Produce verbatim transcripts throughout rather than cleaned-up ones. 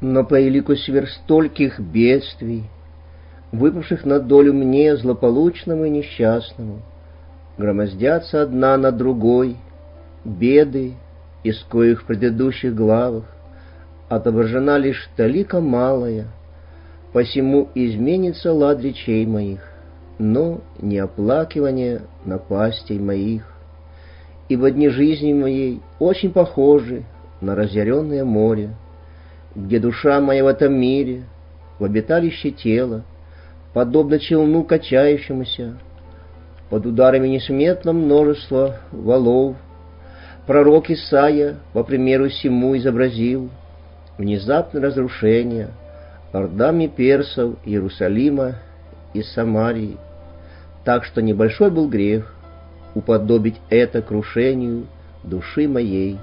Но по элику сверх стольких бедствий, выпавших на долю мне, злополучному и несчастному, громоздятся одна на другой беды, из коих в предыдущих главах отображена лишь талика малая, посему изменится лад речей моих, но не оплакивание напастей моих, ибо дни жизни моей очень похожи на разъяренное море, где душа моя в этом мире, в обиталище тела, подобно челну качающемуся, под ударами несметного множества валов. Пророк Исаия, по примеру сему, изобразил внезапное разрушение ордами персов Иерусалима и Самарии, так что небольшой был грех уподобить это крушению души моей.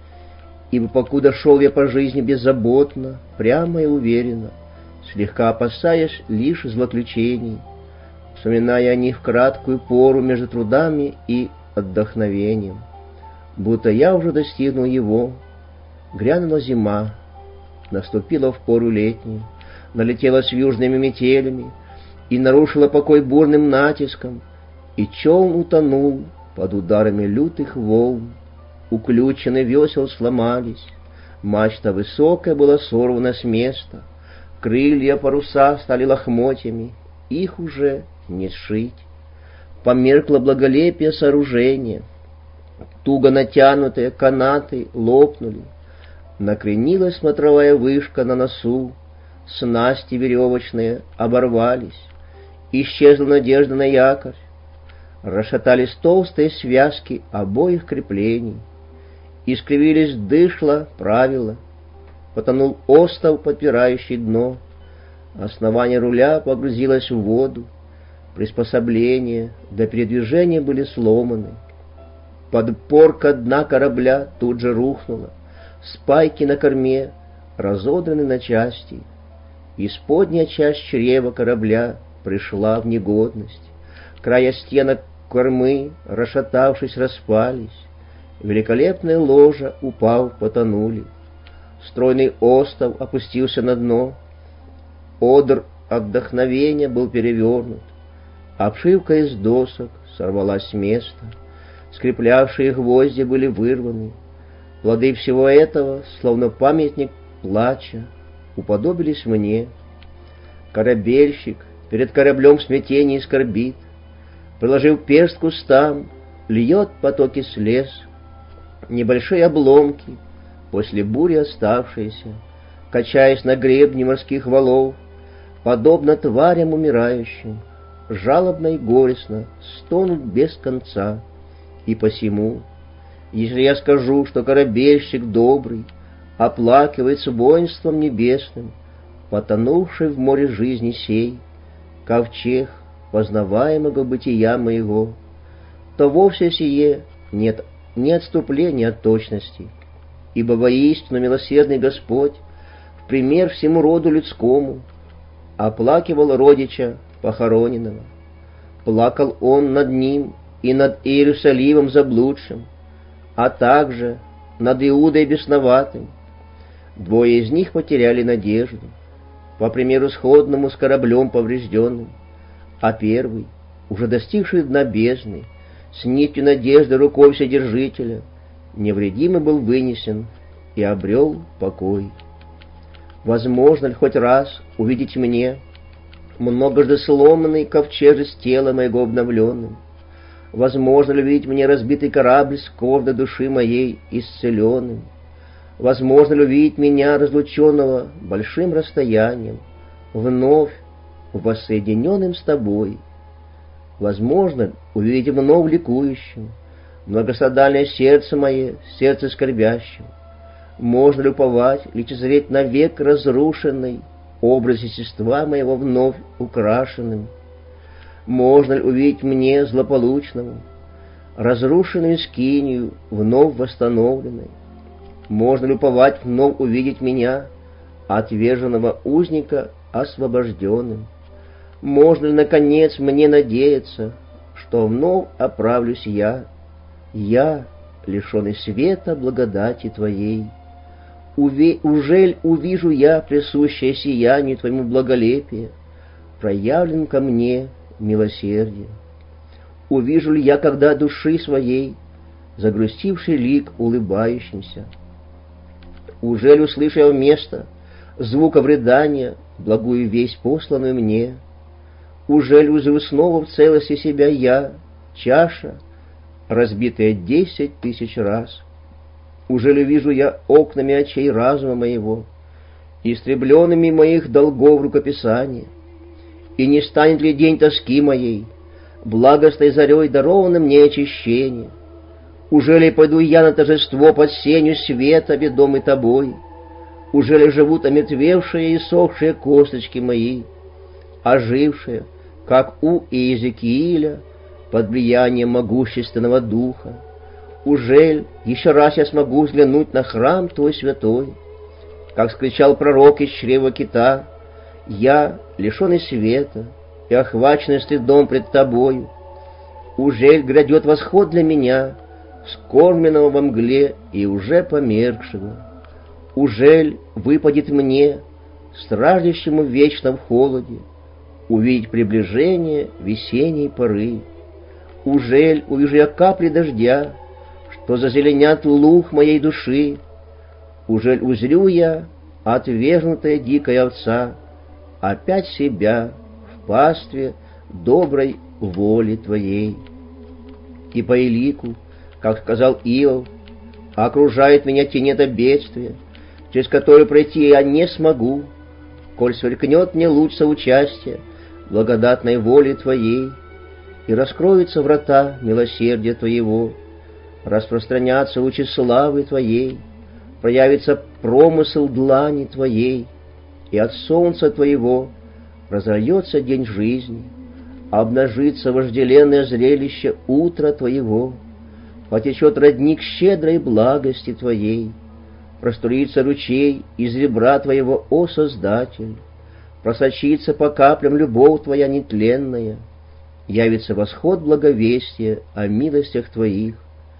Ибо покуда шел я по жизни беззаботно, прямо и уверенно, слегка опасаясь лишь злоключений, вспоминая о них в краткую пору между трудами и отдохновением, будто я уже достигнул его, грянула зима, наступила в пору летнюю, налетела с южными метелями и нарушила покой бурным натиском, и челн утонул под ударами лютых волн. Уключены весел сломались, мачта высокая была сорвана с места, крылья паруса стали лохмотьями, их уже не сшить. Померкло благолепие сооружения, туго натянутые канаты лопнули, накренилась смотровая вышка на носу, снасти веревочные оборвались, исчезла надежда на якорь, расшатались толстые связки обоих креплений, искривились дышла правила, потонул остов, подпирающий дно, основание руля погрузилось в воду, приспособления для передвижения были сломаны, подпорка дна корабля тут же рухнула, спайки на корме разодраны на части, исподняя часть чрева корабля пришла в негодность, края стенок кормы, расшатавшись, распались, великолепные ложа, упав, потонули, стройный остов опустился на дно, одр отдохновения был перевернут, обшивка из досок сорвалась с места, скреплявшие гвозди были вырваны, плоды всего этого, словно памятник плача, уподобились мне. Корабельщик перед кораблем в смятении скорбит, приложив перст к кустам, льет потоки слез, небольшие обломки, после бури оставшиеся, качаясь на гребне морских валов, подобно тварям умирающим, жалобно и горестно стонут без конца. И посему, если я скажу, что корабельщик добрый оплакивает с воинством небесным, потонувший в море жизни сей, ковчег познаваемого бытия моего, то вовсе сие нет ни отступления от точности, ибо воистину милосердный Господь в пример всему роду людскому оплакивал родича похороненного, плакал он над ним и над Иерусалимом заблудшим, а также над Иудой бесноватым. Двое из них потеряли надежду, по примеру сходному с кораблем поврежденным, а первый, уже достигший дна бездны, с нитью надежды рукой Вседержителя, невредимый был вынесен и обрел покой. Возможно ли хоть раз увидеть мне многожды сломанный ковчег с тела моего обновленным? Возможно ли увидеть мне разбитый корабль с корда души моей исцеленным? Возможно ли увидеть меня, разлученного большим расстоянием, вновь воссоединенным с тобой? Возможно увидеть вновь ликующим, многострадальное сердце мое, сердце скорбящим? Можно ли уповать, лицезреть навек разрушенный образ естества моего вновь украшенным? Можно ли увидеть мне, злополучному, разрушенную скинию, вновь восстановленной? Можно ли уповать вновь увидеть меня, отверженного узника, освобожденным? Можно ли, наконец, мне надеяться, что вновь оправлюсь я, я, лишенный света благодати Твоей? Уве... Ужель увижу я присущее сиянию Твоему благолепие, проявлен ко мне милосердие? Увижу ли я, когда души своей загрустивший лик улыбающимся? Ужель услышу я вместо звуков рыдания благую весть, посланную мне? Ужель узрю снова в целости себя я, чаша, разбитая десять тысяч раз? Ужели вижу я окнами очей разума моего, истребленными моих долгов рукописания? И не станет ли день тоски моей, благостной зарей даровано мне очищение? Ужели пойду я на торжество под сенью света, ведомый Тобой? Ужели живут омертвевшие и сохшие косточки мои, ожившие, как у Иезекииля, под влиянием могущественного Духа? Ужель еще раз я смогу взглянуть на храм Твой святой? Как скричал пророк из чрева кита: я, лишенный света и охваченный стыдом пред Тобою, ужель грядет восход для меня, скормленного во мгле и уже померкшего? Ужель выпадет мне, страждущему вечно в холоде, увидеть приближение весенней поры? Ужель увижу я капли дождя, что зазеленят луг моей души? Ужель узрю я, отвергнутая дикая овца, опять себя в пастве доброй воли Твоей? И по элику, как сказал Иов, окружает меня тенета бедствия, через которое пройти я не смогу, коль сверкнет мне луч соучастия благодатной воли Твоей, и раскроются врата милосердия Твоего, распространятся лучи славы Твоей, проявится промысл длани Твоей, и от солнца Твоего разольется день жизни, обнажится вожделенное зрелище утра Твоего, потечет родник щедрой благости Твоей, проструится ручей из ребра Твоего, о Создатель, просочится по каплям любовь Твоя нетленная, явится восход благовестия о милостях Твоих,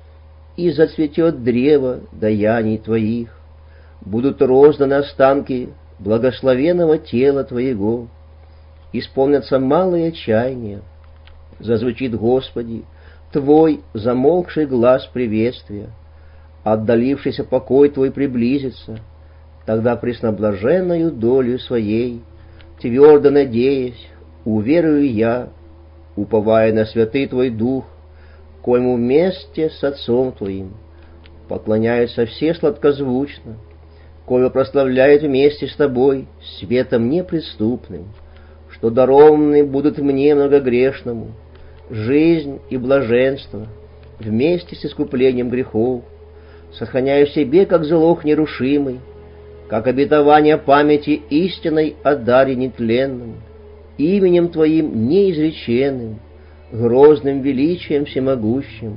и зацветет древо даяний Твоих, будут розданы останки благословенного тела Твоего, исполнятся малые чаяния, зазвучит, Господи, Твой замолкший глаз приветствия, отдалившийся покой Твой приблизится, тогда пресноблаженною долю своей, твердо надеясь, уверую я, уповая на святый Твой Дух, коему вместе с Отцом Твоим поклоняются все сладкозвучно, кое прославляют вместе с Тобой светом неприступным, что дарованы будут мне многогрешному жизнь и блаженство вместе с искуплением грехов, сохраняя в себе как залог нерушимый, как обетование памяти истинной о даре нетленном, именем Твоим неизреченным, грозным величием всемогущим,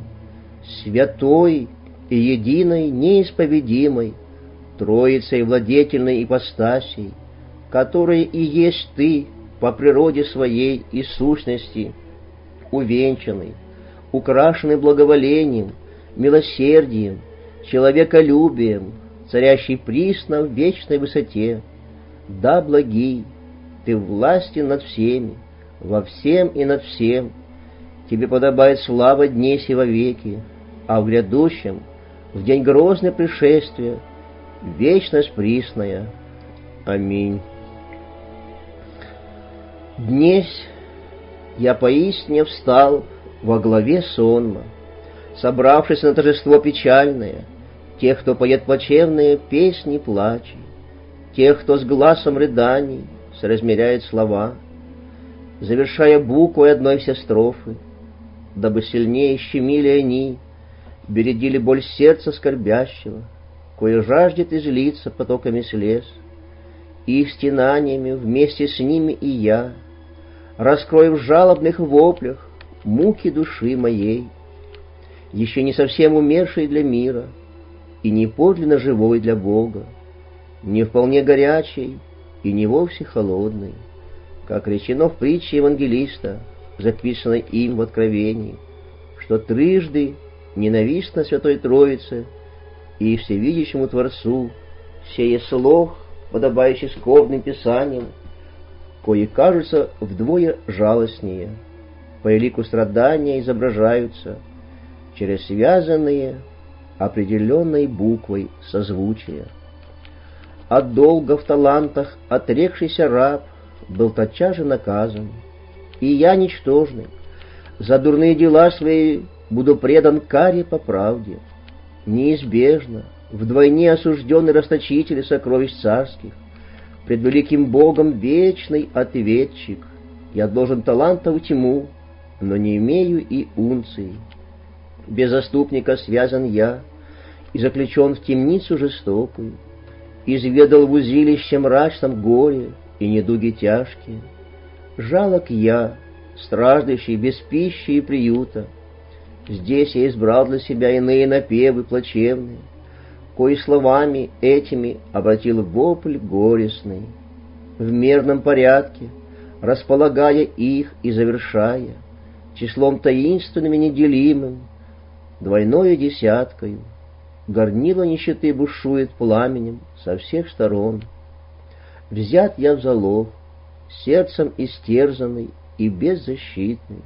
святой и единой неисповедимой, Троицей владетельной ипостасей, которой и есть Ты по природе своей и сущности, увенчанный, украшенный благоволением, милосердием, человеколюбием, царящий присно в вечной высоте. Да, благий, Ты властен над всеми, во всем и над всем. Тебе подобает слава дней сего веки, а в грядущем, в день грозное пришествия, вечность присная. Аминь. Днесь я поистине встал во главе сонма, собравшись на торжество печальное, тех, кто поет плачевные песни плачи, тех, кто с гласом рыданий соразмеряет слова, завершая буквой одной все строфы, дабы сильнее щемили они, бередили боль сердца скорбящего, кое жаждет излиться потоками слез, и их стенаниями вместе с ними и я, раскрою в жалобных воплях муки души моей, еще не совсем умершей для мира и не подлинно живой для Бога, не вполне горячей и не вовсе холодной, как речено в притче евангелиста, записанной им в Откровении, что трижды ненавистно Святой Троице и Всевидящему Творцу сея слог, подобающий скорбным писаниям, кои кажутся вдвое жалостнее, по лику страдания изображаются через связанные определенной буквой созвучия. От долга в талантах отрекшийся раб был тотчас же наказан, и я, ничтожный, за дурные дела свои буду предан каре по правде. Неизбежно вдвойне осужденный расточитель сокровищ царских, пред великим Богом вечный ответчик. Я должен талантов тьму, но не имею и унции. Без заступника связан я и заключен в темницу жестокую, изведал в узилище мрачном горе и недуги тяжкие. Жалок я, страждущий без пищи и приюта. Здесь я избрал для себя иные напевы плачевные, кои словами этими обратил вопль горестный, в мерном порядке, располагая их и завершая, числом таинственным и неделимым, двойною десяткою, горнило нищеты бушует пламенем со всех сторон. Взят я в залог, сердцем истерзанный и беззащитный.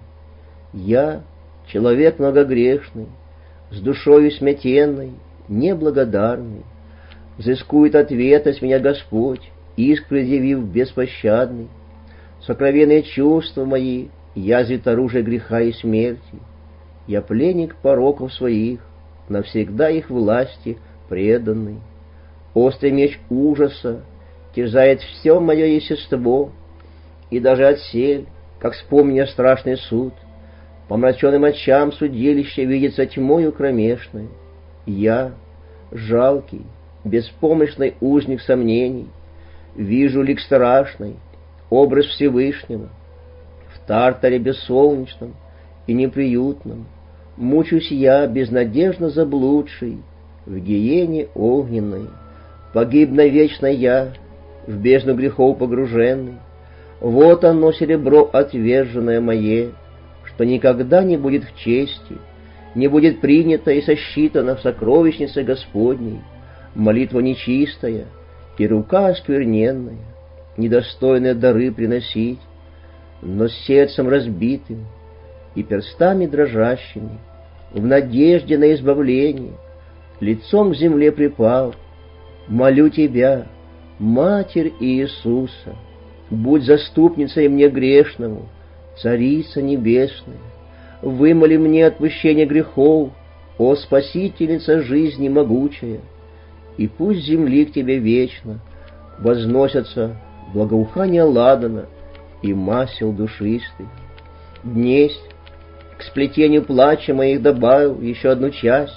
Я, человек многогрешный, с душою смятенной, неблагодарный, взыскует ответа с меня Господь, иск предъявив беспощадный. Сокровенные чувства мои язвит оружие греха и смерти. Я пленник пороков своих, навсегда их власти преданный. Острый меч ужаса терзает все мое естество, и даже отсель, как вспомня страшный суд, по мраченным очам судилища видится тьмою кромешной. Я, жалкий, беспомощный узник сомнений, вижу лик страшный, образ Всевышнего. В тартаре бессолнечном и неприютном мучусь я, безнадежно заблудший, в гиене огненной. Погиб навечно я, в бездну грехов погруженный. Вот оно, серебро отверженное мое, что никогда не будет в чести, не будет принято и сосчитано в сокровищнице Господней. Молитва нечистая и рука оскверненная, недостойные дары приносить, но с сердцем разбитым и перстами дрожащими, в надежде на избавление, лицом к земле припал, молю Тебя, Матерь Иисуса, будь заступницей мне грешному, Царица Небесная, вымоли мне отпущение грехов, о Спасительница жизни могучая, и пусть земли к Тебе вечно возносятся благоухание ладана и масел душистых. Днесь к сплетению плача моих добавил еще одну часть.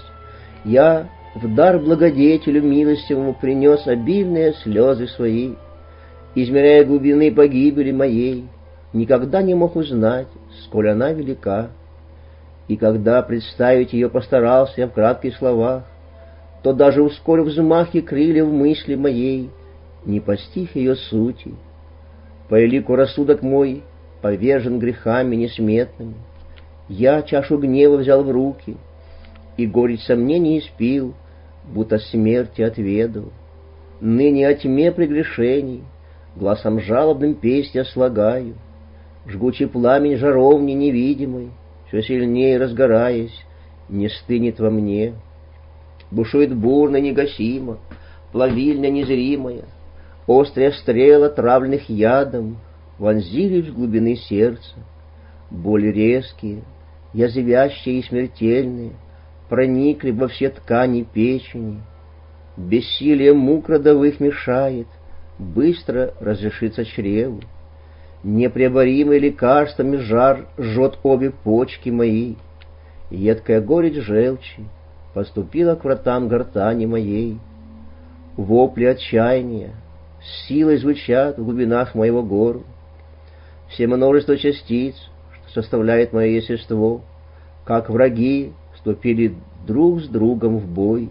Я в дар благодетелю милостивому принес обильные слезы свои, измеряя глубины погибели моей, никогда не мог узнать, сколь она велика. И когда представить ее постарался я в кратких словах, то даже ускорив взмахи крыльев мысли моей, не постиг ее сути. По элику рассудок мой повержен грехами несметными. Я чашу гнева взял в руки и горечь сомнений испил, будто смерти отведал. Ныне о тьме прегрешений гласом жалобным песнь я слагаю. Жгучий пламень жаровни невидимый, все сильнее разгораясь, не стынет во мне. Бушует бурно негасимо, плавильня незримая, острая стрела травленных ядом вонзились в глубины сердца. Боли резкие, язвящие и смертельные проникли во все ткани печени. Бессилие мук родовых мешает быстро разрешиться чреву. Непреоборимый лекарствами жар жжет обе почки мои. Едкая горечь желчи поступила к вратам гортани моей. Вопли отчаяния с силой звучат в глубинах моего горла. Все множество частиц, что составляет мое естество, как враги, вступили друг с другом в бой.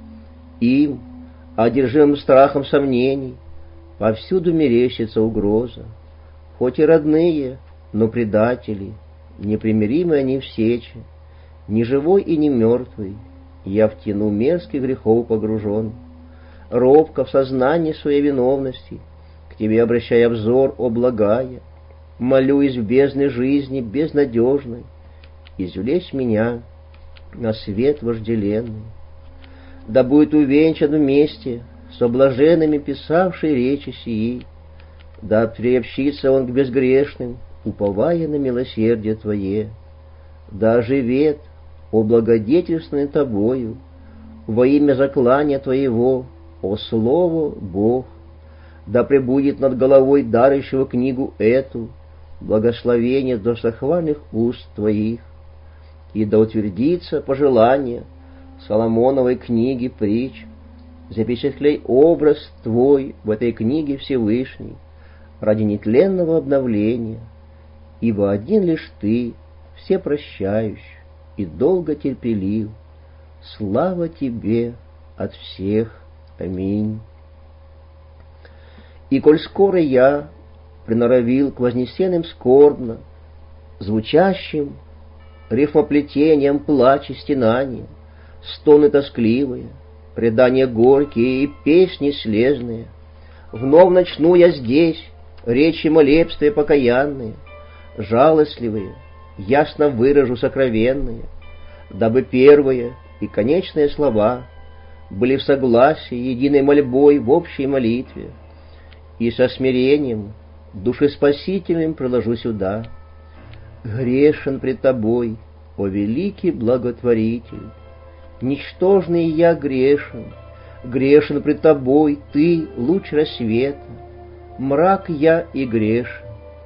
Им, одержимым страхом сомнений, повсюду мерещится угроза. Хоть и родные, но предатели, непримиримые они в сече, ни живой и ни мертвый, я в тяну мерзких грехов погружен. робко в сознании своей виновности, к Тебе обращая взор, о благая, молюсь в бездны жизни безнадежной, извлечь меня на свет вожделенный. Да будет увенчан вместе с блаженными писавшей речи сии, да приобщится он к безгрешным, уповая на милосердие Твое, да оживет, о благодетельственный Тобою, во имя заклания Твоего, о Слово Бог, да пребудет над головой дарующего книгу эту благословение достохвальных уст Твоих, и да утвердится пожелание Соломоновой книги притч, запечатлей образ Твой в этой книге Всевышний ради нетленного обновления, ибо один лишь Ты, всепрощающий и долго терпелив. Слава Тебе от всех. Аминь. И коль скоро я приноровил к вознесенным скорбно, звучащим рифмоплетением плач и стенания, стоны тоскливые, предания горькие и песни слезные, вновь начну я здесь речи молебствия покаянные, жалостливые, ясно выражу сокровенные, дабы первые и конечные слова были в согласии единой мольбой в общей молитве, и со смирением душеспасительным приложу сюда. Грешен пред Тобой, о великий благотворитель, ничтожный я грешен, грешен пред Тобой Ты, луч рассвета, мрак я и грешен,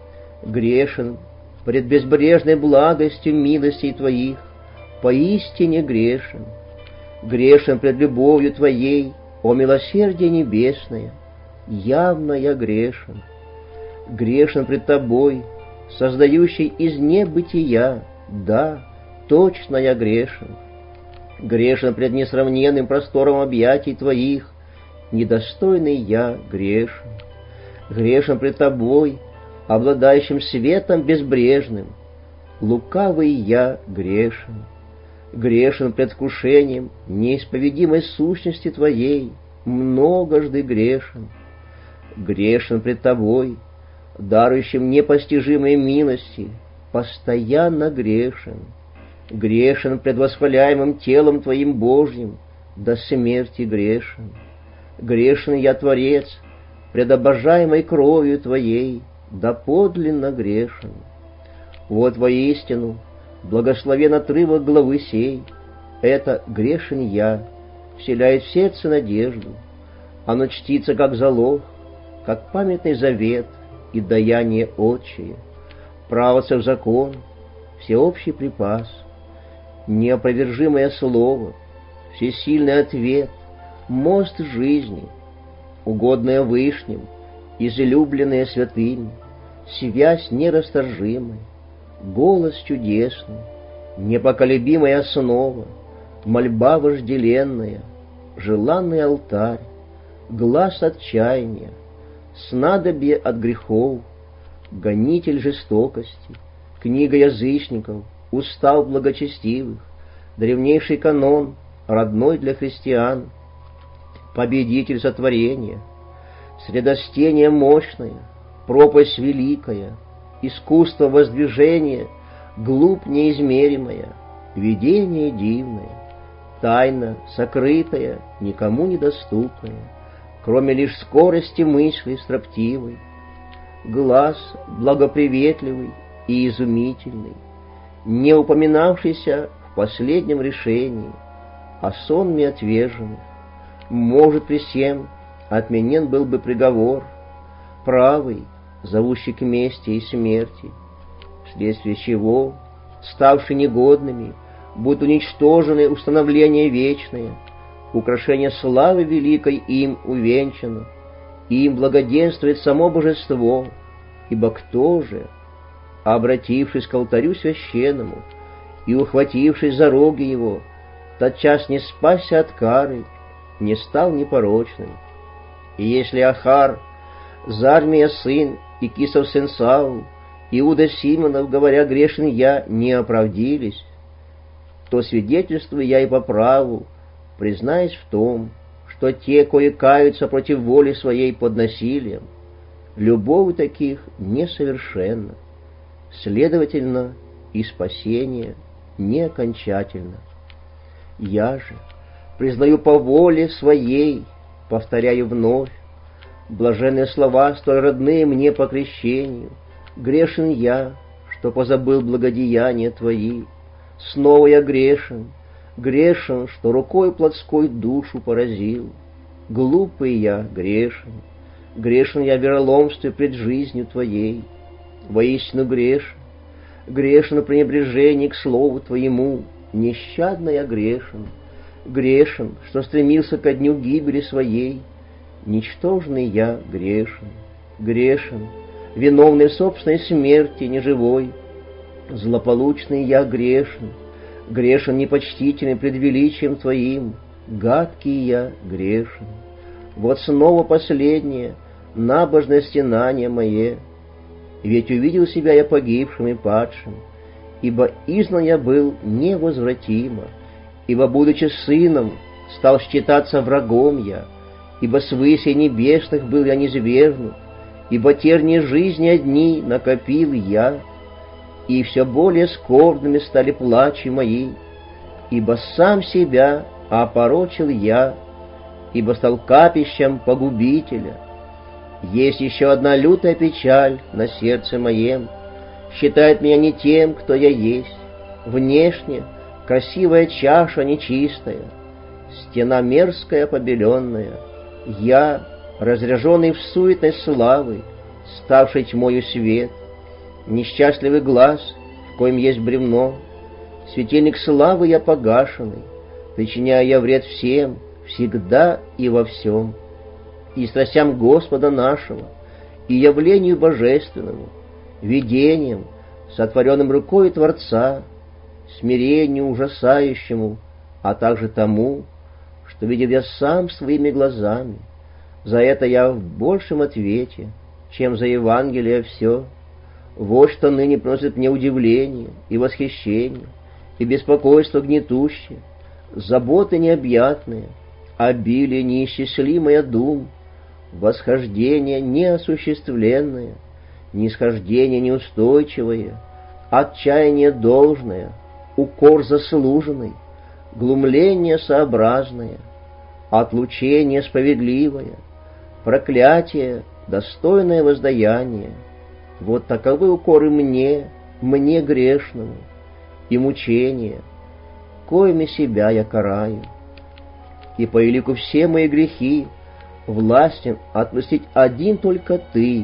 грешен пред безбрежной благостью милостей Твоих, поистине грешен, грешен пред любовью Твоей, о милосердие небесное, явно я грешен, грешен пред Тобой, создающий из небытия, да, точно я грешен, грешен пред несравненным простором объятий Твоих, недостойный я грешен, грешен пред Тобой, обладающим светом безбрежным, лукавый я грешен, грешен пред вкушением неисповедимой сущности Твоей, многожды грешен, грешен пред Тобой, дарующим непостижимые милости, постоянно грешен, грешен пред восхваляемым телом Твоим Божьим, до смерти грешен, грешен я, Творец, пред обожаемой кровью Твоей, доподлинно грешен. Вот воистину благословен отрывок главы сей, это грешен я, вселяет в сердце надежду, оно чтится как залог, как памятный завет и даяние отчие, правоцев закон, всеобщий припас, неопровержимое слово, всесильный ответ, мост жизни, угодное Вышним, излюбленные святыми, связь нерасторжимая, голос чудесный, непоколебимая основа, мольба вожделенная, желанный алтарь, глаз отчаяния, снадобье от грехов, гонитель жестокости, книга язычников, устав благочестивых, древнейший канон, родной для христиан, победитель сотворения, средостение мощное, пропасть великая, искусство воздвижения, глубь неизмеримая, видение дивное, тайна сокрытая, никому недоступная, кроме лишь скорости мысли строптивой, глаз благоприветливый и изумительный, не упоминавшийся в последнем решении, о сонме отверженных, может при сем отменен был бы приговор, правый, зовущий к мести и смерти, вследствие чего, ставши негодными, будут уничтожены установления вечные, украшение славы великой им увенчано, и им благоденствует само божество, ибо кто же, обратившись к алтарю священному и ухватившись за роги его, тотчас не спасся от кары, не стал непорочным. И если Ахар, Зармия сын и Кисов сын Саул, Иуда Симонов, говоря грешен я, не оправдились, то свидетельствую я и по праву, признаюсь в том, что те, кои каются против воли своей под насилием, любовь таких несовершенна, следовательно, и спасение не окончательно. Я же признаю по воле своей, повторяю вновь, блаженные слова, столь родные мне по крещению. Грешен я, что позабыл благодеяния Твои. Снова я грешен, грешен, что рукой плотской душу поразил. Глупый я, грешен, грешен я в вероломстве пред жизнью Твоей. Воистину грешен, грешен в пренебрежении к слову Твоему. Нещадно я грешен, грешен, что стремился ко дню гибели своей. Ничтожный я грешен, грешен, виновный в собственной смерти неживой. Злополучный я грешен, грешен непочтительный пред величием Твоим. Гадкий я грешен. Вот снова последнее набожное стенание мое. Ведь увидел себя я погибшим и падшим, ибо изгнан я был невозвратимо, ибо, будучи сыном, стал считаться врагом я, ибо с высей небесных был я низвергнут, ибо тернии жизни одни накопил я, и все более скорбными стали плачи мои, ибо сам себя опорочил я, ибо стал капищем погубителя. Есть еще одна лютая печаль на сердце моем, считает меня не тем, кто я есть. Внешне красивая чаша нечистая, стена мерзкая побеленная. Я, разряженный в суетной славы, ставший тьмою свет, несчастливый глаз, в коем есть бревно, светильник славы я погашенный, причиняя я вред всем, всегда и во всем, и страстям Господа нашего, и явлению божественному, видением, сотворенным рукой Творца, смирению ужасающему, а также тому, что видел я сам своими глазами. За это я в большем ответе, чем за Евангелие все. Вот что ныне приносит мне удивление и восхищение, и беспокойство гнетущее, заботы необъятные, обилие неисчислимое дум, восхождение неосуществленное, нисхождение неустойчивое, отчаяние должное, укор заслуженный, глумление сообразное, отлучение справедливое, проклятие достойное воздаяние. Вот таковы укоры мне, мне грешному, и мучения, коими себя я караю. И по елику все мои грехи властен отпустить один только Ты,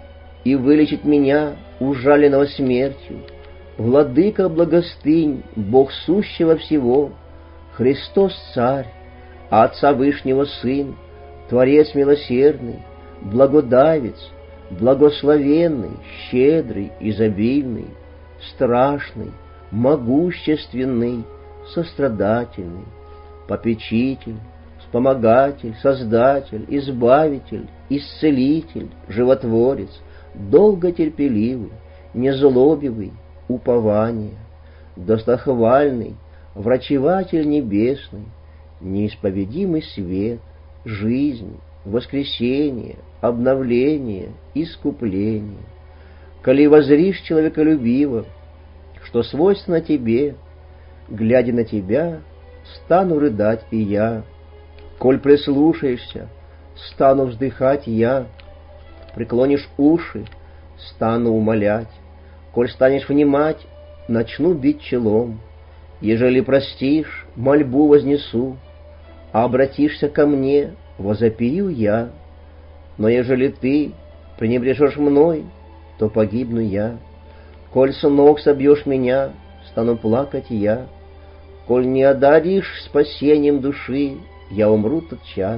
и вылечить меня, ужаленного смертью. Владыка благостынь, Бог сущего всего, Христос Царь, Отца Вышнего Сын, Творец милосердный, Благодавец, благословенный, щедрый, изобильный, страшный, могущественный, сострадательный, попечитель, вспомогатель, создатель, избавитель, исцелитель, животворец, долготерпеливый, незлобивый, упование, достохвальный, врачеватель небесный, неисповедимый свет, жизнь, воскресение, обновление, искупление. Коли возришь человеколюбиво, что свойственно тебе, глядя на тебя, стану рыдать и я. Коль прислушаешься, стану вздыхать я. Преклонишь уши, стану умолять. Коль станешь внимать, начну бить челом. Ежели простишь, мольбу вознесу, а обратишься ко мне, возопию я. Но ежели ты пренебрежешь мной, то погибну я. Коль с ног собьешь меня, стану плакать я. Коль не одаришь спасением души, я умру тот час.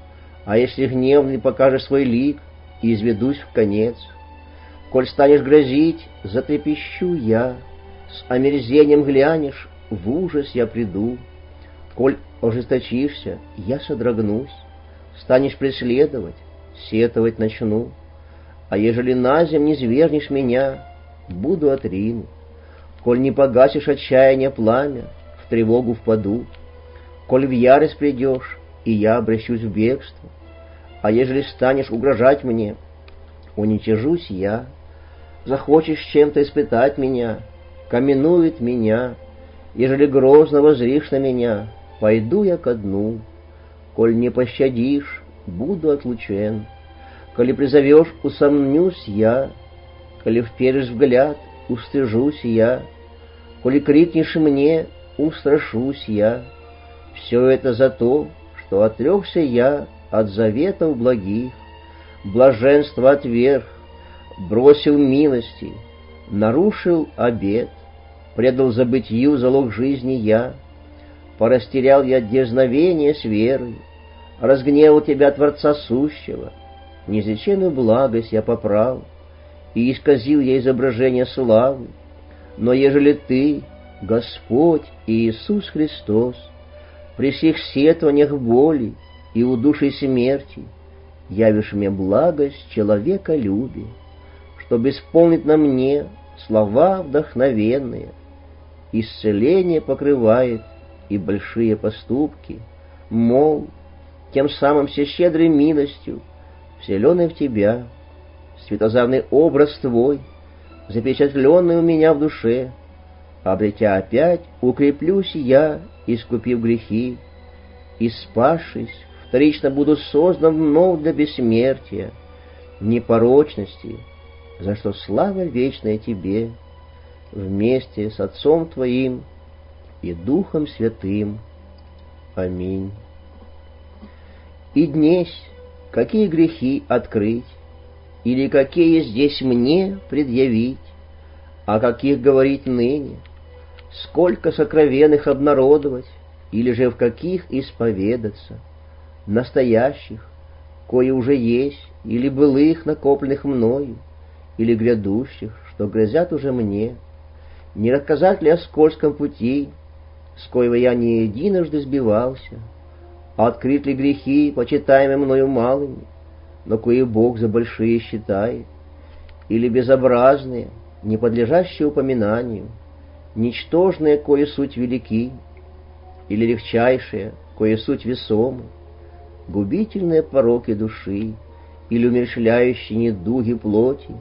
А если гневный покажешь свой лик, и изведусь в конец. Коль станешь грозить, затрепещу я, с омерзением глянешь, в ужас я приду. Коль ожесточишься, я содрогнусь, станешь преследовать, сетовать начну. А ежели на земь не свергнешь меня, буду отринут. Коль не погасишь отчаяние пламя, в тревогу впаду. Коль в ярость придешь, и я обращусь в бегство. А ежели станешь угрожать мне, уничижусь я. Захочешь чем-то испытать меня, каменует меня. Ежели грозно воззришь на меня, пойду я ко дну. Коль не пощадишь, буду отлучен. Коли призовешь, усомнюсь я. Коли вперишь взгляд, устыжусь я. Коли крикнешь мне, устрашусь я. Все это за то, что отрекся я от заветов благих, блаженства отверг, бросил милости, нарушил обет, предал забытью залог жизни я, порастерял я дерзновение с верой, разгневал тебя, Творца сущего, неизреченную благость я поправ, и исказил я изображение славы. Но ежели ты, Господь Иисус Христос, при всех сетованиях боли и удушей смерти, явишь мне благость человеколюбия, чтобы исполнить на мне слова вдохновенные. Исцеление покрывает и большие поступки, мол, тем самым все щедрой милостью, вселенной в тебя, светозарный образ твой, запечатленный у меня в душе, обретя опять, укреплюсь я, искупив грехи, и спасшись, вторично буду создан вновь для бессмертия, непорочности, за что слава вечная тебе, вместе с Отцом Твоим и Духом Святым. Аминь. И днесь, какие грехи открыть, или какие здесь мне предъявить, о каких говорить ныне, сколько сокровенных обнародовать, или же в каких исповедаться, настоящих, кои уже есть, или былых, накопленных мною, или грядущих, что грозят уже мне, не рассказать ли о скользком пути, с коего я не единожды сбивался, а открыть ли грехи, почитаемые мною малыми, но кои Бог за большие считает, или безобразные, не подлежащие упоминанию, ничтожные, кои суть велики, или легчайшие, кои суть весомы, губительные пороки души, или умерщвляющие недуги плоти,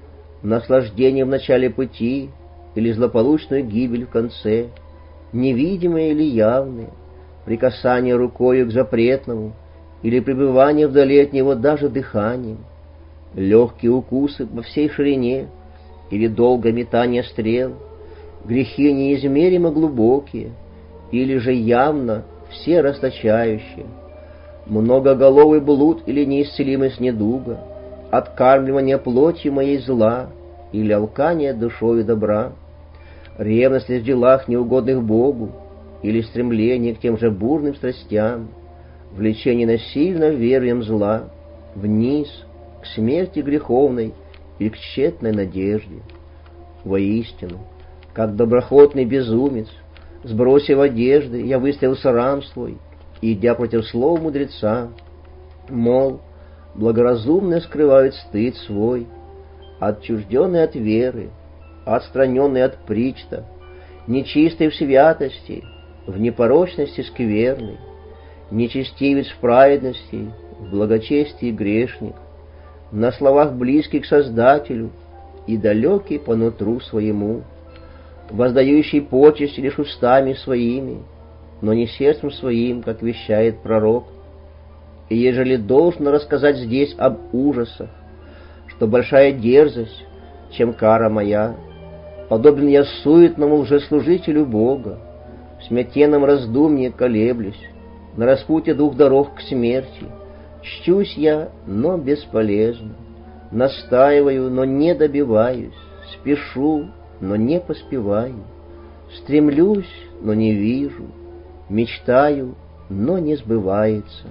наслаждение в начале пути, или злополучную гибель в конце, невидимые или явные, прикасание рукою к запретному, или пребывание вдали от него даже дыханием, легкие укусы во всей ширине, или долгое метание стрел, грехи неизмеримо глубокие, или же явно все расточающие, многоголовый блуд или неисцелимость недуга, откармливание плотью моей зла или алкание душою добра, ревность в делах неугодных Богу или стремление к тем же бурным страстям, влечение насильно верием зла, вниз, к смерти греховной и к тщетной надежде. Воистину, как доброхотный безумец, сбросив одежды, я выставил срам свой, идя против слов мудреца, мол, благоразумные скрывают стыд свой, отчужденный от веры, отстраненный от причта, нечистый в святости, в непорочности скверный, нечестивец в праведности, в благочестии грешник, на словах близкий к Создателю и далекий по нутру своему, воздающий почесть лишь устами своими, но не сердцем своим, как вещает пророк. И ежели должно рассказать здесь об ужасах, что большая дерзость, чем кара моя, подобен я суетному лжеслужителю Бога, в смятенном раздумье колеблюсь, на распутье двух дорог к смерти, чтюсь я, но бесполезно, настаиваю, но не добиваюсь, спешу, но не поспеваю, стремлюсь, но не вижу, мечтаю, но не сбывается,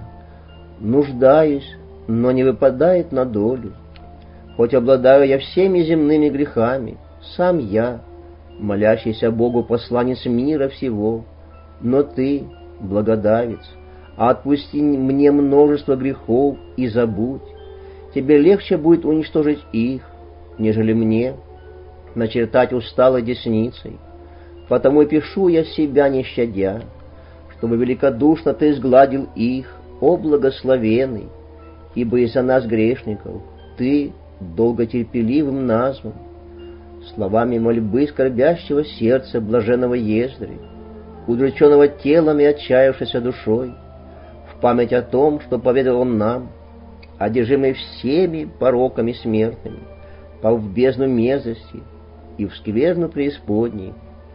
нуждаюсь, но не выпадает на долю. Хоть обладаю я всеми земными грехами, сам я, молящийся Богу посланец мира всего, но ты, благодавец, отпусти мне множество грехов и забудь. Тебе легче будет уничтожить их, нежели мне начертать усталой десницей. Потому и пишу я себя не щадя, чтобы великодушно ты сгладил их о благословенный, ибо из-за нас грешников Ты долготерпеливым назван. Словами мольбы скорбящего сердца блаженного Ездры, удрученного телом и отчаявшейся душой, в память о том, что поведал он нам, одержимый всеми пороками смертными, пал в бездну мерзости и в скверну преисподней.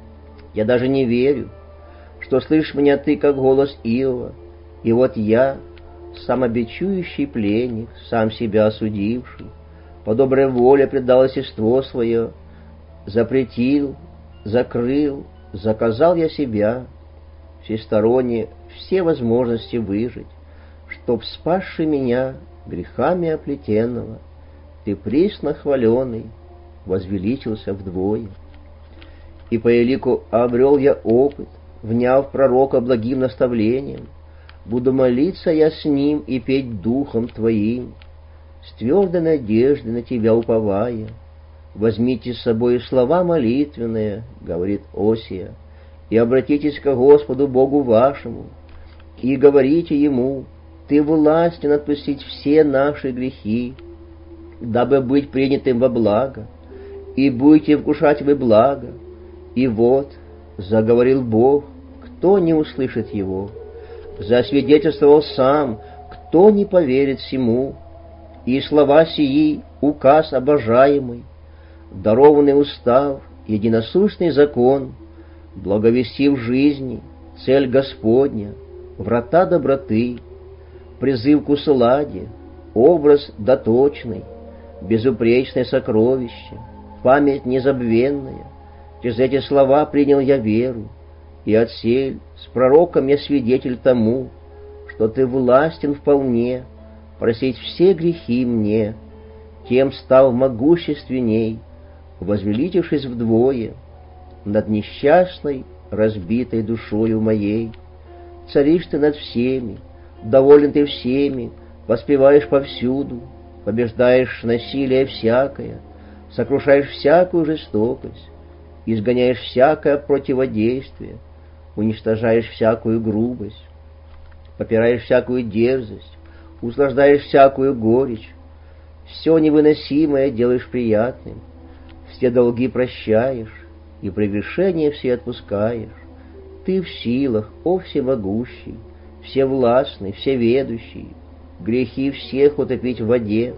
Я даже не верю, что слышишь меня ты, как голос Иова, и вот я, самобичующий пленник, сам себя осудивший, по доброй воле предал естество свое, запретил, закрыл, заказал я себя, всесторонне все возможности выжить, чтоб, спасший меня грехами оплетенного, ты присно хваленый возвеличился вдвое. И по элику обрел я опыт, вняв пророка благим наставлением, буду молиться я с ним и петь духом твоим, с твердой надеждой на тебя уповая. Возьмите с собой слова молитвенные, говорит Осия, и обратитесь к Господу Богу вашему, и говорите Ему: Ты властен отпустить все наши грехи, дабы быть принятым во благо, и будете вкушать вы благо. И вот, заговорил Бог, кто не услышит Его? Засвидетельствовал Сам, кто не поверит Сему? И слова сии — указ обожаемый, дарованный устав, единосущный закон, благовестив жизни, цель Господня, врата доброты, призыв к усладе, образ доточный, безупречное сокровище, память незабвенная. Через эти слова принял я веру, и отсель с пророком я свидетель тому, что ты властен вполне просить все грехи мне, тем стал могущественней, возвеличившись вдвое над несчастной, разбитой душою моей. Царишь ты над всеми, доволен ты всеми, воспеваешь повсюду, побеждаешь насилие всякое, сокрушаешь всякую жестокость, изгоняешь всякое противодействие, уничтожаешь всякую грубость, попираешь всякую дерзость, услаждаешь всякую горечь, все невыносимое делаешь приятным, все долги прощаешь и прегрешения все отпускаешь. Ты в силах, о всемогущий, всевластный, всеведущий, грехи всех утопить в воде,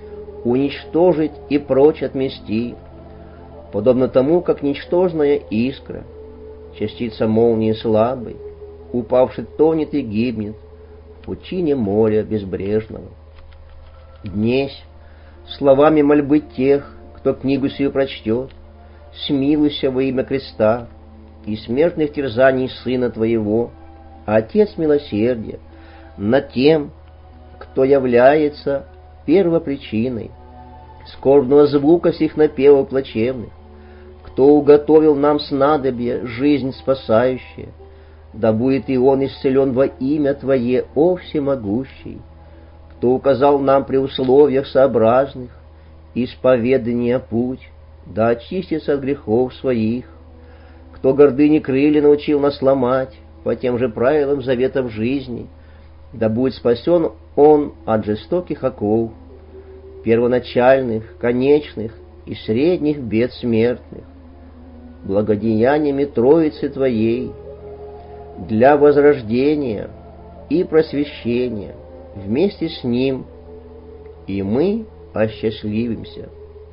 уничтожить и прочь отмести, подобно тому, как ничтожная искра, частица молнии слабой, упавший тонет и гибнет в пучине моря безбрежного. Днесь, словами мольбы тех, кто книгу сию прочтет, смилуйся во имя креста и смертных терзаний Сына Твоего, Отец милосердия, над тем, кто является первопричиной скорбного звука сих напевов плачевных, кто уготовил нам снадобье, жизнь спасающая, да будет и он исцелен во имя Твое, о всемогущий, кто указал нам при условиях сообразных исповедания путь, да очистится от грехов своих, кто гордыни крылья научил нас ломать по тем же правилам заветов жизни, да будет спасен он от жестоких оков, первоначальных, конечных и средних бед смертных, благодеяниями Троицы Твоей, для возрождения и просвещения вместе с Ним, и мы осчастливимся.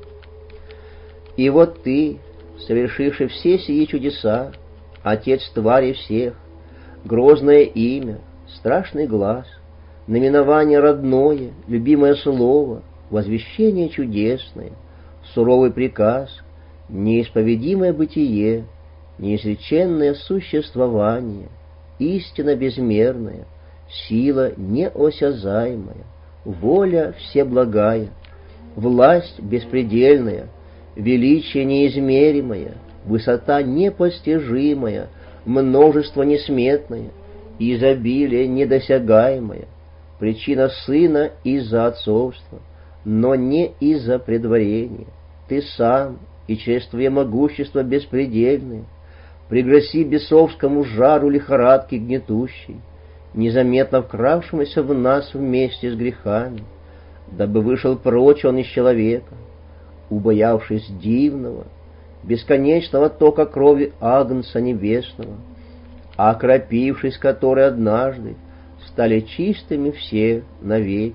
И вот Ты, совершивший все сии чудеса, Отец твари всех, грозное имя, страшный глаз, наименование родное, любимое слово, возвещение чудесное, суровый приказ, неисповедимое бытие, неизреченное существование, истина безмерная, сила неосязаемая, воля всеблагая, власть беспредельная, величие неизмеримое, высота непостижимая, множество несметное, изобилие недосягаемое, причина Сына из-за отцовства, но не из-за предварения. Ты сам, и через Твое могущество беспредельное, пригласи бесовскому жару лихорадки гнетущей, незаметно вкравшемуся в нас вместе с грехами, дабы вышел прочь он из человека, убоявшись дивного, бесконечного тока крови Агнца Небесного, окропившись которой однажды стали чистыми все навеки.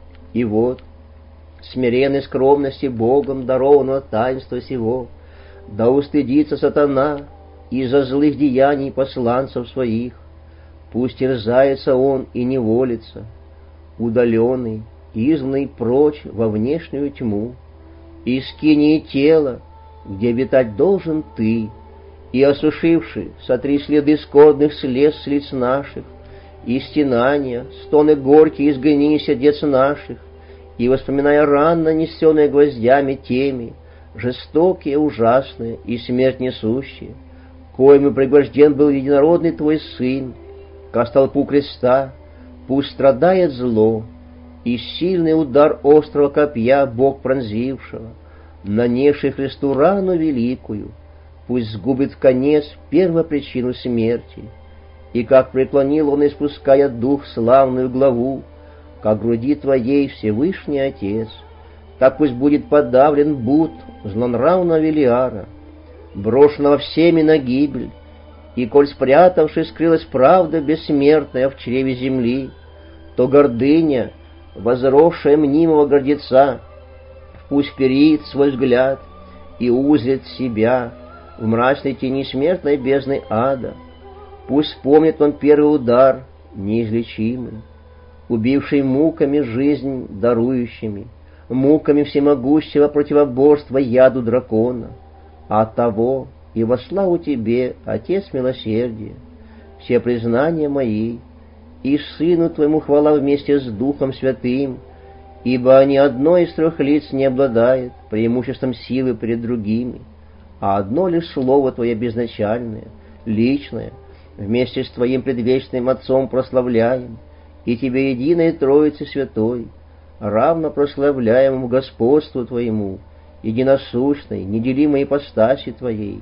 И вот, смиренной скромности Богом дарованного таинства сего, да устыдится сатана из-за злых деяний посланцев своих, пусть терзается он и неволится, удаленный, изгнанный прочь во внешнюю тьму, из скинии тела, где обитать должен ты, и, осушивши, сотри следы скорбных слез с лиц наших, и стенания, стоны горькие изгони сердец наших, и, воспоминая ран, нанесенные гвоздями теми, жестокие, ужасные и смерть несущие, коим и пригвожден был единородный твой Сын, ко столпу креста, пусть страдает зло, и сильный удар острого копья Бог пронзившего, нанесший Христу рану великую, пусть сгубит в конец первопричину смерти, и как преклонил он, испуская дух славную главу, ко груди твоей Всевышний Отец, так пусть будет подавлен бут злонравного Велиара, брошенного всеми на гибель, и коль спрятавшись скрылась правда бессмертная в чреве земли, то гордыня, возросшая мнимого гордеца, пусть вперит свой взгляд и узрит себя в мрачной тени смертной бездны ада. Пусть вспомнит он первый удар, неизлечимый, убивший муками жизнь дарующими, муками всемогущего противоборства яду дракона. А от того и во славу тебе, Отец милосердия, все признания мои, и Сыну твоему хвала вместе с Духом Святым, ибо ни одно из трех лиц не обладает преимуществом силы перед другими, а одно лишь Слово Твое безначальное, личное, вместе с Твоим предвечным Отцом прославляем, и Тебе единой Троице Святой, равно прославляемому господству Твоему, единосущной, неделимой ипостаси Твоей,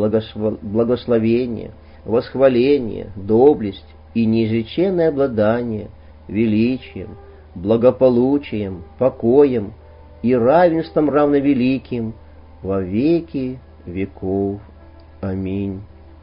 благословение, восхваление, доблесть и неизреченное обладание, величием, благополучием, покоем и равенством равновеликим во веки веков. Аминь.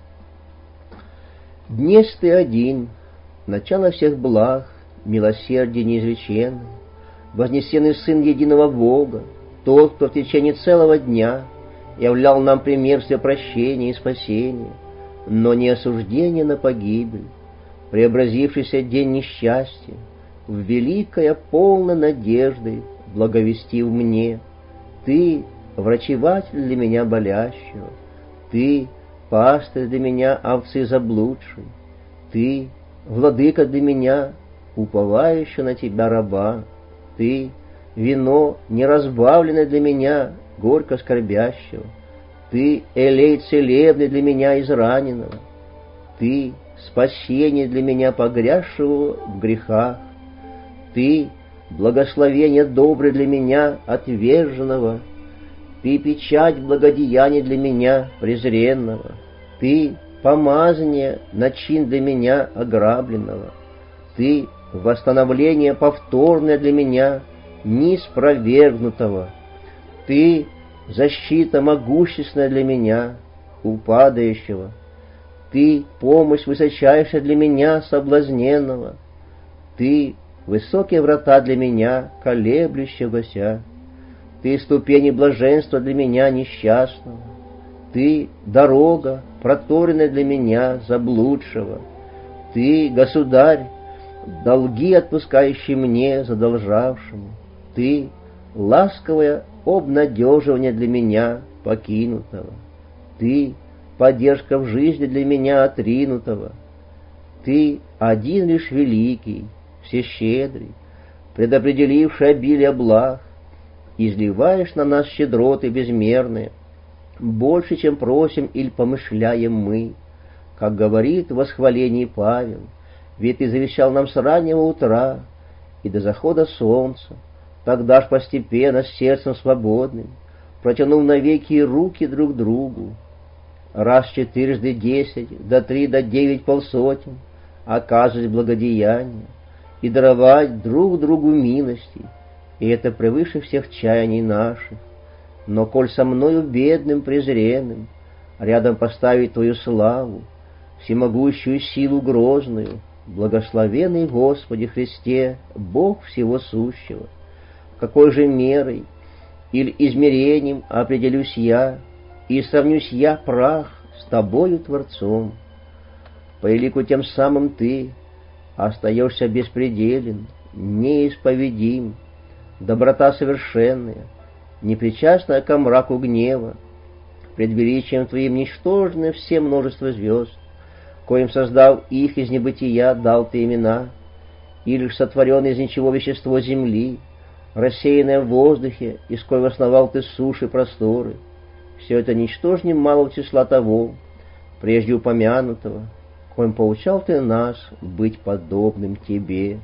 Днесь ты один, начало всех благ, милосердие неизреченное, вознесенный Сын единого Бога, тот, кто в течение целого дня являл нам пример все прощения и спасения, но не осуждение на погибель, преобразившийся день несчастья, в великое полно надежды благовестив мне: Ты — врачеватель для меня болящего, Ты — пастырь для меня овцы заблудшей, Ты — владыка для меня, уповающего на Тебя раба, Ты — вино неразбавленное для меня, горько скорбящего, Ты — элей целебный для меня израненного, Ты — спасение для меня погрязшего в грехах, Ты — благословение доброе для меня отверженного, Ты — печать благодеяния для меня презренного, Ты — помазание, начин для меня ограбленного, Ты — восстановление повторное для меня неспровергнутого, Ты — защита могущественная для меня, упадающего, Ты — помощь высочайшая для меня соблазненного, Ты — высокие врата для меня колеблющегося, Ты — ступени блаженства для меня несчастного, Ты — дорога, проторенная для меня заблудшего, Ты — государь, долги отпускающий мне задолжавшему, Ты — ласковое обнадеживание для меня покинутого, Ты — поддержка в жизни для меня отринутого, Ты — один лишь великий, всещедрый, предопределивший обилие благ, изливаешь на нас щедроты безмерные, больше, чем просим или помышляем мы, как говорит в восхвалении Павел: ведь Ты завещал нам с раннего утра и до захода солнца, тогда ж постепенно с сердцем свободным, протянув навеки руки друг другу, раз четырежды десять, до три, до девять полсотен, оказывать благодеяние и даровать друг другу милости, и это превыше всех чаяний наших. Но коль со мною бедным презренным рядом поставить Твою славу, всемогущую силу грозную, благословенный Господи Христе, Бог всего сущего, какой же мерой или измерением определюсь я, и сравнюсь я, прах, с Тобою, Творцом? По элику тем самым Ты остаешься беспределен, неисповедим, доброта совершенная, непричастная ко мраку гнева, пред величием Твоим ничтожное все множество звезд, коим, создав их из небытия, дал Ты имена, и лишь сотворенное из ничего вещество земли, рассеянное в воздухе, из коего основал Ты суши просторы, все это ничтожнее малого числа того, прежде упомянутого, коим поучал Ты нас быть подобным Тебе.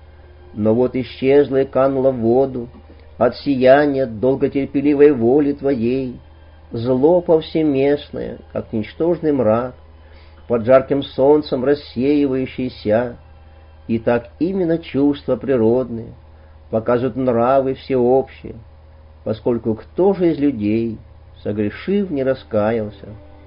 Но вот исчезла и канула в воду от сияния долготерпеливой воли Твоей зло повсеместное, как ничтожный мрак, под жарким солнцем рассеивающийся, и так именно чувства природные показывают нравы всеобщие, поскольку кто же из людей, согрешив, не раскаялся,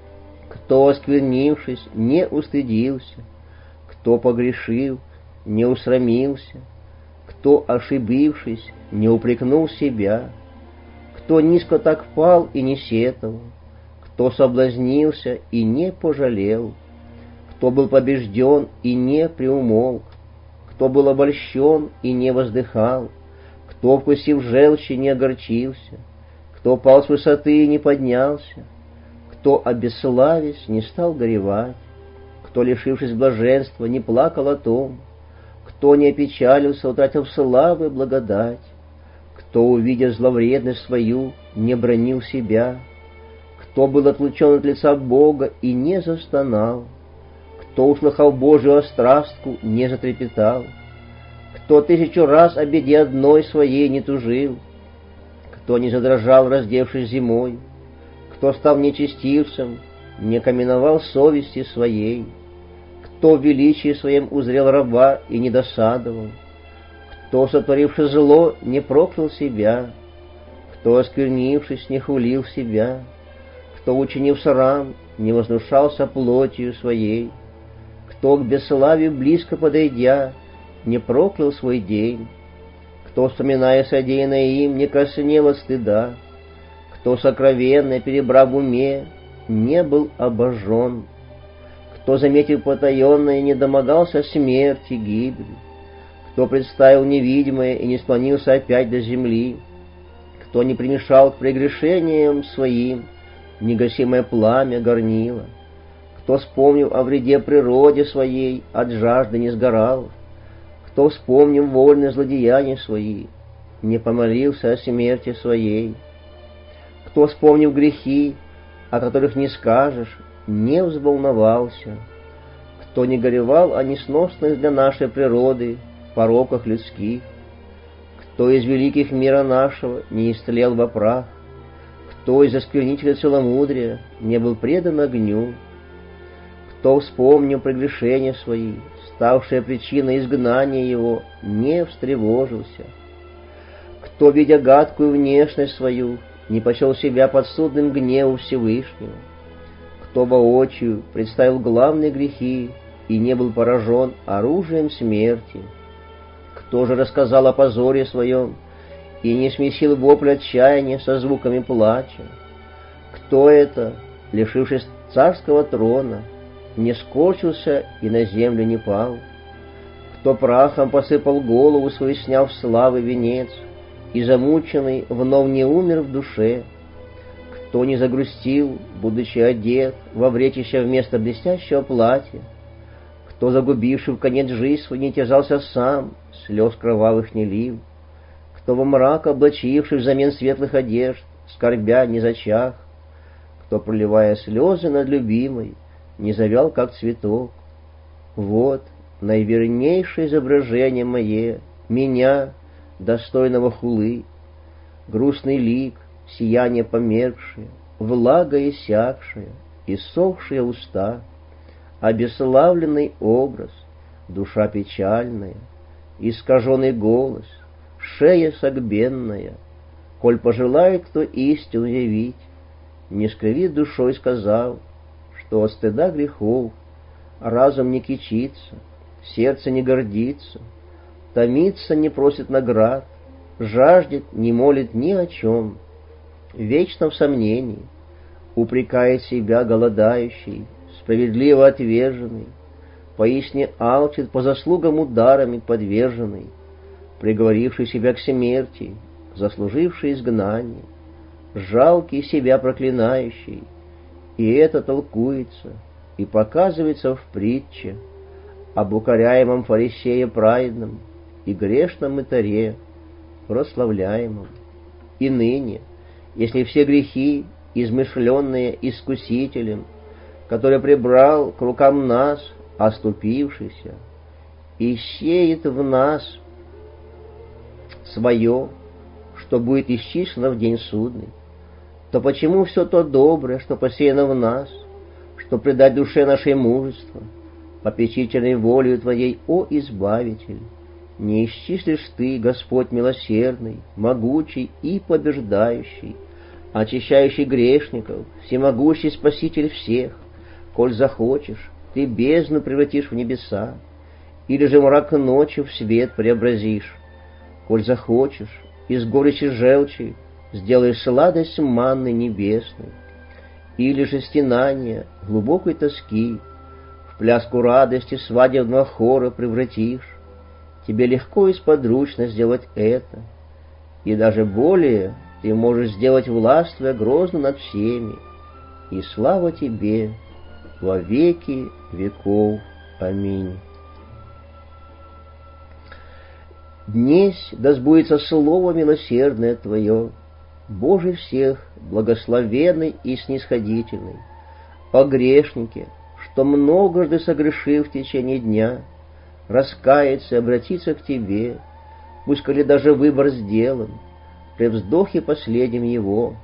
кто, осквернившись, не устыдился, кто, погрешив, не усрамился, кто, ошибившись, не упрекнул себя, кто низко так пал и не сетовал, кто соблазнился и не пожалел, кто был побежден и не приумолк, кто был обольщен и не воздыхал, кто, вкусив желчи, не огорчился, кто пал с высоты и не поднялся, кто, обесславясь, не стал горевать, кто, лишившись блаженства, не плакал о том, кто не опечалился, утратив славы благодать, кто, увидя зловредность свою, не бранил себя, кто был отлучен от лица Бога и не застонал, кто, услыхав Божию острастку, не затрепетал, кто тысячу раз о беде одной своей не тужил, кто не задрожал, раздевшись зимой, кто, став нечестивцем, не каменовал совести своей, кто в величии своем узрел раба и не досадовал, кто, сотворивши зло, не проклял себя, кто, осквернившись, не хулил себя, кто, учинив срам, не вознушался плотью своей, кто, к бесславию близко подойдя, не проклял свой день, кто, вспоминая содеянное им, не коснел от стыда, кто, сокровенно перебрав в уме, не был обожжен, кто, заметив потаенное, не домогался смерти, гибели, кто представил невидимое и не склонился опять до земли, кто не примешал к прегрешениям своим негасимое пламя горнила, кто, вспомнив о вреде природе своей, от жажды не сгорал, кто, вспомнив вольные злодеяния свои, не помолился о смерти своей, кто, вспомнив грехи, о которых не скажешь, не взволновался, кто не горевал о несносных для нашей природы пороках людских, кто из великих мира нашего не истлел во прах, кто из осквернителя целомудрия не был предан огню, кто, вспомнив прегрешения свои, ставшие причиной изгнания его, не встревожился, кто, видя гадкую внешность свою, не почел себя подсудным гневу Всевышнего, кто воочию представил главные грехи и не был поражен оружием смерти, кто же рассказал о позоре своем и не смесил вопль отчаяния со звуками плача, кто это, лишившись царского трона, не скорчился и на землю не пал, кто прахом посыпал голову свою, сняв славы венец, и замученный вновь не умер в душе, кто не загрустил, будучи одет во вретище вместо блестящего платья, кто, загубивший в конец жизнь свою, не терзался сам, слез кровавых не лил, кто во мрак облачивший взамен светлых одежд, скорбя не зачах, кто, проливая слезы над любимой, не завял, как цветок. Вот наивернейшее изображение мое, меня, достойного хулы, грустный лик, сияние померкшее, влага иссякшая, иссохшие уста, обесславленный образ, душа печальная, искаженный голос, шея согбенная. Коль пожелает кто истину явить, не скривит душой, сказав, что от стыда грехов разум не кичится, сердце не гордится, томится, не просит наград, жаждет, не молит ни о чем, вечно в сомнении, упрекает себя голодающий, справедливо отверженный, поистине алчит по заслугам ударами подверженный, приговоривший себя к смерти, заслуживший изгнание, жалкий себя проклинающий, и это толкуется и показывается в притче об укоряемом фарисее праведном и грешном мытаре, прославляемом. И ныне, если все грехи, измышленные искусителем, который прибрал к рукам нас, оступившийся, и сеет в нас свое, что будет исчислено в день судный, то почему все то доброе, что посеяно в нас, что придать душе нашей мужество, попечительной волею Твоей, о Избавитель, не исчислишь Ты, Господь милосердный, могучий и побеждающий, очищающий грешников, всемогущий Спаситель всех, коль захочешь, Ты бездну превратишь в небеса, или же мрак ночи в свет преобразишь, коль захочешь, из горечи желчи сделаешь сладость манны небесной, или же стенания глубокой тоски в пляску радости свадебного хора превратишь. Тебе легко и сподручно сделать это, и даже более ты можешь сделать, властвуя грозно над всеми, и слава Тебе во веки веков. Аминь. Днесь да сбудется слово милосердное Твое, Боже всех, благословенный и снисходительный, о грешнике, что многожды согрешил в течение дня, раскается и обратиться к Тебе, пусть коли даже выбор сделан, при вздохе последнем его,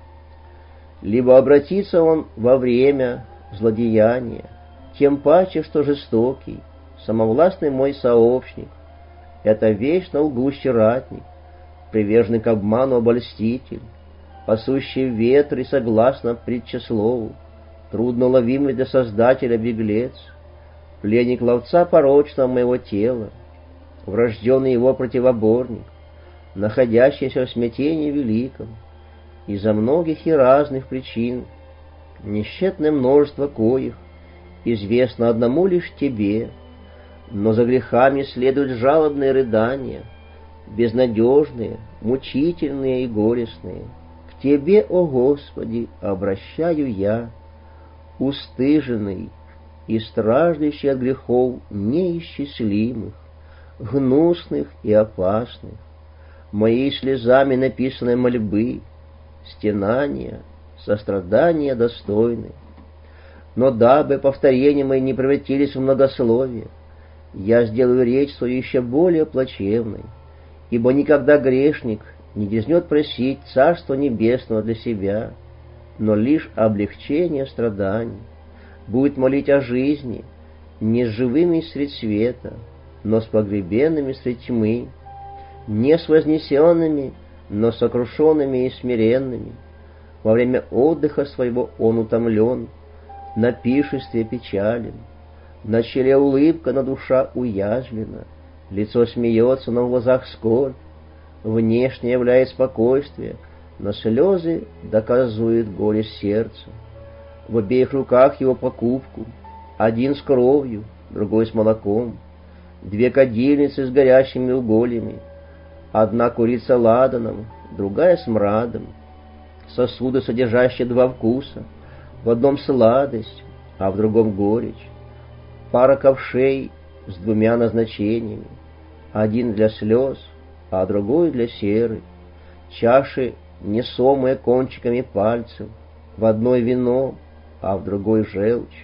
либо обратится он во время злодеяния, тем паче, что жестокий, самовластный мой сообщник, это вечно лгущий ратник, приверженный к обману обольститель, пасущий ветр и согласно притчеслову, трудно ловимый для Создателя беглец, пленник ловца порочного моего тела, врожденный его противоборник, находящийся в смятении великом, из-за многих и разных причин, несчетное множество коих известно одному лишь Тебе, но за грехами следуют жалобные рыдания, безнадежные, мучительные и горестные. К Тебе, о Господи, обращаю я, устыженный и страждущий от грехов неисчислимых, гнусных и опасных, моей слезами написанной мольбы, стенания, сострадания достойны. Но дабы повторения мои не превратились в многословие, я сделаю речь свою еще более плачевной, ибо никогда грешник не дерзнет просить Царство Небесного для себя, но лишь облегчение страданий, будет молить о жизни, не с живыми средь света, но с погребенными средь тьмы, не с вознесенными, но сокрушенными и смиренными. Во время отдыха своего он утомлен, на пиршестве печален, на челе улыбка, на душа уязвлена, лицо смеется, но в глазах скорбь, внешне являет спокойствие, но слезы доказывают горе сердца. В обеих руках его покупку, один с кровью, другой с молоком, две кадильницы с горящими угольями, одна курица ладаном, другая с мрадом, сосуды, содержащие два вкуса, в одном сладость, а в другом горечь, пара ковшей с двумя назначениями, один для слез, а другой для серы, чаши, несомые кончиками пальцев, в одной вино, а в другой желчь.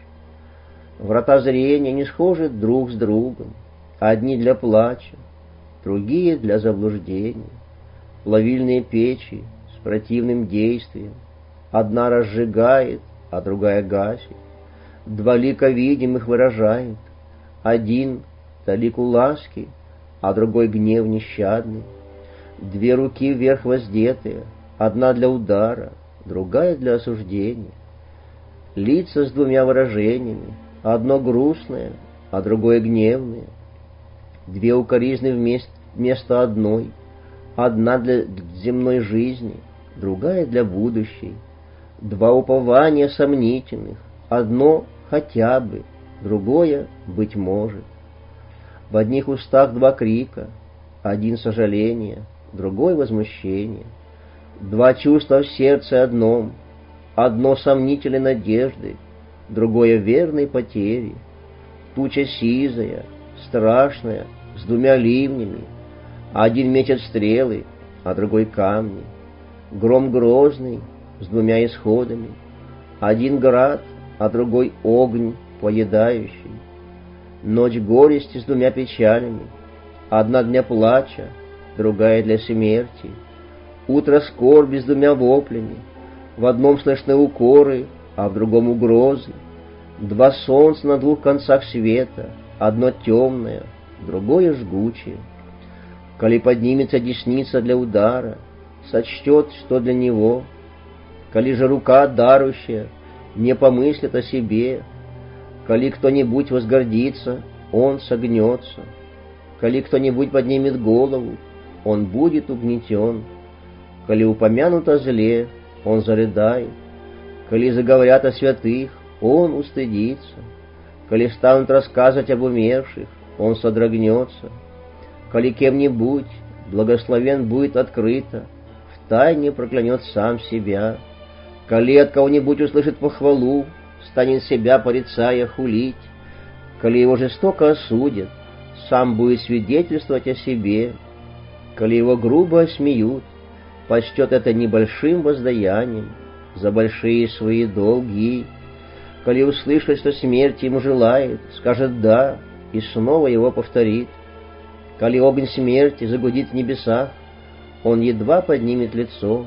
Врата зрения не схожи друг с другом, одни для плача, другие для заблуждения, плавильные печи с противным действием, одна разжигает, а другая гасит, два лика видимых выражает, один талику ласки, а другой гнев нещадный. Две руки вверх воздетые, одна для удара, другая для осуждения. Лица с двумя выражениями, одно грустное, а другое гневное. Две укоризны вместо, вместо одной, одна для земной жизни, другая для будущей. Два упования сомнительных, одно хотя бы, другое быть может. В одних устах два крика, один сожаление, другой возмущение. Два чувства в сердце одном, одно сомнительной надежды, другое верной потери. Туча сизая, страшная, с двумя ливнями, один метит стрелы, а другой камни. Гром грозный, с двумя исходами, один град, а другой огонь поедающий. Ночь горести с двумя печалями, одна для плача, другая для смерти. Утро скорби с двумя воплями, в одном слышны укоры, а в другом угрозы. Два солнца на двух концах света, одно темное, другое жгучее. Коли поднимется десница для удара, сочтет, что для него. Коли же рука дарующая не помыслит о себе, коли кто-нибудь возгордится, он согнется. Коли кто-нибудь поднимет голову, он будет угнетен. Коли упомянут о зле, он зарыдает. Коли заговорят о святых, он устыдится. Коли станут рассказывать об умерших, он содрогнется. Коли кем-нибудь благословен будет открыто, втайне проклянет сам себя. Коли от кого-нибудь услышит похвалу, станет себя порицая хулить. Коли его жестоко осудят, сам будет свидетельствовать о себе. Коли его грубо осмеют, почтет это небольшим воздаянием за большие свои долги. Коли услышит, что смерть ему желает, скажет «да» и снова его повторит. Коли огонь смерти загудит в небесах, он едва поднимет лицо.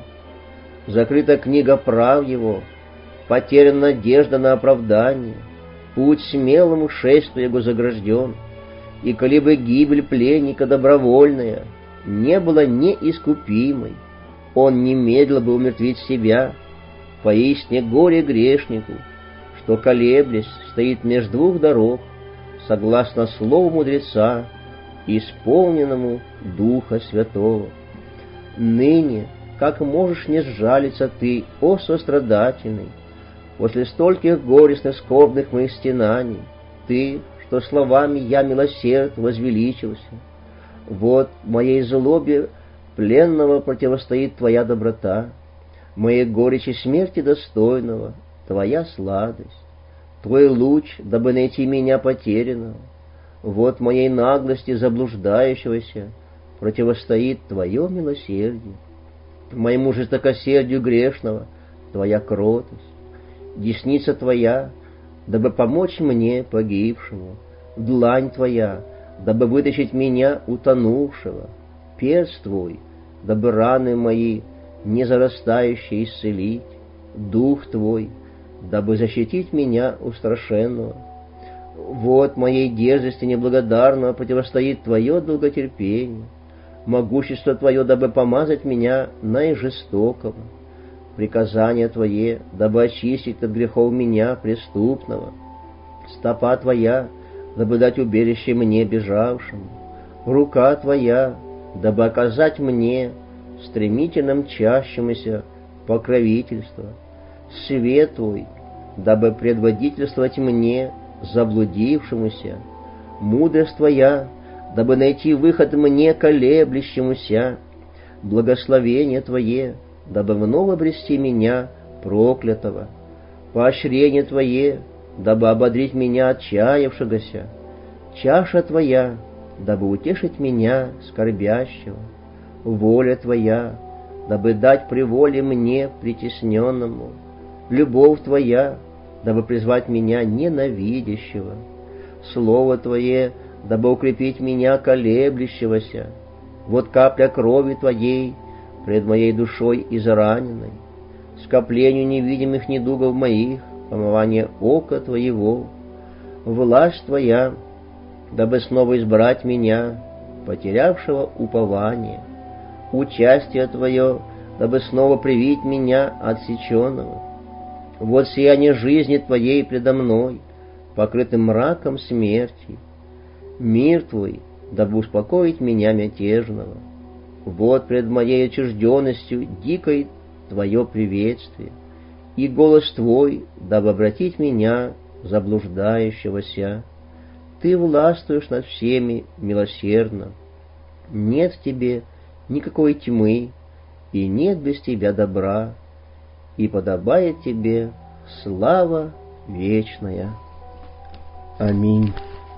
Закрыта книга прав его, потеряна надежда на оправдание, путь смелому шествию его загражден, и коли бы гибель пленника добровольная не была неискупимой, он немедленно бы умертвить себя. Поистине горе грешнику, что, колеблясь, стоит между двух дорог, согласно слову мудреца, исполненному Духа Святого. Ныне, как можешь не сжалиться ты, о сострадательный, после стольких горестных скорбных моих стенаний, ты, что словами я милосерд возвеличился. Вот моей злобе пленного противостоит твоя доброта, моей горечи смерти достойного твоя сладость, твой луч, дабы найти меня потерянного. Вот моей наглости заблуждающегося противостоит твое милосердие, моему жестокосердию грешного твоя кротость, десница твоя, дабы помочь мне, погибшему, длань твоя, дабы вытащить меня, утонувшего, перст твой, дабы раны мои, не зарастающие, исцелить, дух твой, дабы защитить меня устрашенного. Вот моей дерзости неблагодарного противостоит твое долготерпение, могущество твое, дабы помазать меня наижестокого, приказание твое, дабы очистить от грехов меня, преступного, стопа твоя, дабы дать убежище мне, бежавшему, рука твоя, дабы оказать мне, стремительно мчащемуся, покровительство, свет твой, дабы предводительствовать мне, заблудившемуся, мудрость твоя, дабы найти выход мне, колеблющемуся, благословение твое, дабы вновь обрести меня, проклятого, поощрение твое, дабы ободрить меня, отчаявшегося, чаша твоя, дабы утешить меня, скорбящего, воля твоя, дабы дать приволе мне, притесненному, любовь твоя, дабы призвать меня, ненавидящего, слово твое, дабы укрепить меня, колеблющегося. Вот капля крови твоей пред моей душой израненной, скоплению невидимых недугов моих, помывание ока твоего, власть твоя, дабы снова избрать меня, потерявшего упование, участие Твое, дабы снова привить меня отсеченного. Вот сияние жизни Твоей предо мной, покрытым мраком смерти. Мир Твой, дабы успокоить меня мятежного. Вот пред моей отчужденностью дикой Твое приветствие, и голос Твой, дабы обратить меня, заблуждающегося. Ты властвуешь над всеми милосердно. Нет в Тебе никакой тьмы, и нет без Тебя добра, и подобает Тебе слава вечная. Аминь.